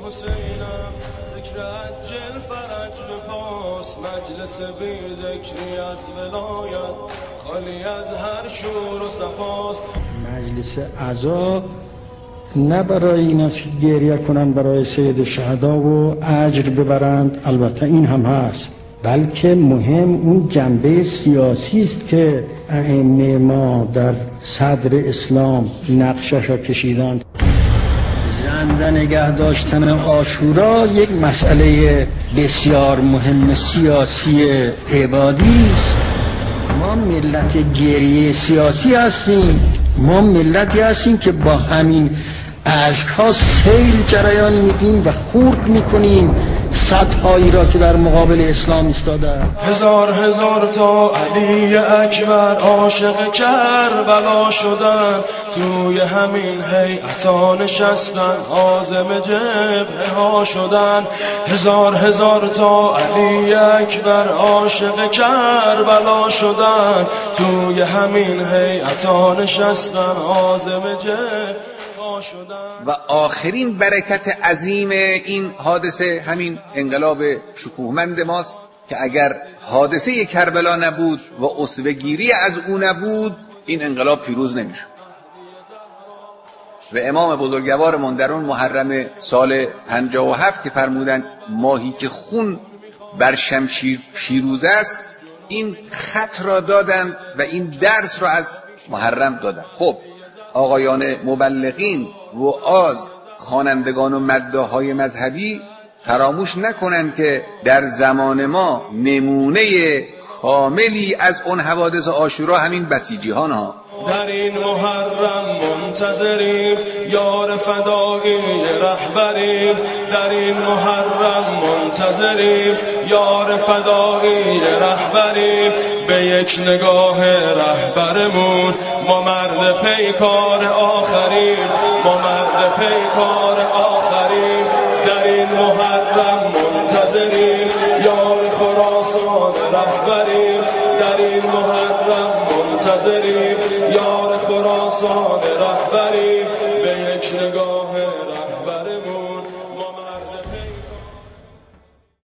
حسینم ذکر عجل فرج به پاس مجلس بی ذکری از ولایت خالی از هر شور و صفاست. مجلس عزا نه برای این است که گریه کنند برای سید شهدا و اجر ببرند، البته این هم هست، بلکه مهم اون جنبه سیاسی است که ائمه ما در صدر اسلام نقشش را کشیدند. زنده نگه داشتن عاشورا یک مسئله بسیار مهم سیاسی عبادی است. ما ملت گریه سیاسی هستیم، ما ملتی هستیم که با همین اشک‌ها سیل جریان میدیم و خورد میکنیم سدهایی را که در مقابل اسلام ایستاده. هزار هزار تا علی اکبر عاشق کربلا شدن، توی همین هیئتا نشستن عازم جبهه ها شدن. هزار هزار تا علی اکبر عاشق کربلا شدن، توی همین هیئتا نشستن عازم جبهه. و آخرین برکت عظیم این حادثه همین انقلاب شکوهمند ماست که اگر حادثه کربلا نبود و اسوه‌گیری از او نبود این انقلاب پیروز نمیشد. و امام بزرگوارمون در اون محرم سال 57 که فرمودن ماهی که خون بر شمشیر پیروز است، این خط را دادند و این درس را از محرم دادند. خب آقایان مبلغین، وعاظ، خوانندگان و مداحای مذهبی فراموش نکنند که در زمان ما نمونه کاملی از اون حوادث عاشورا همین بسیجی‌هان ها. در این محرم منتظریم یار فدایی رهبریم، در این محرم منتظریم یار فدایی رهبریم. به یک نگاه رهبرمون ما مرد پیکار آخریم، ما مرد پیکار آخریم. در این محرم منتظریم یار خراسان رهبریم، در این محرم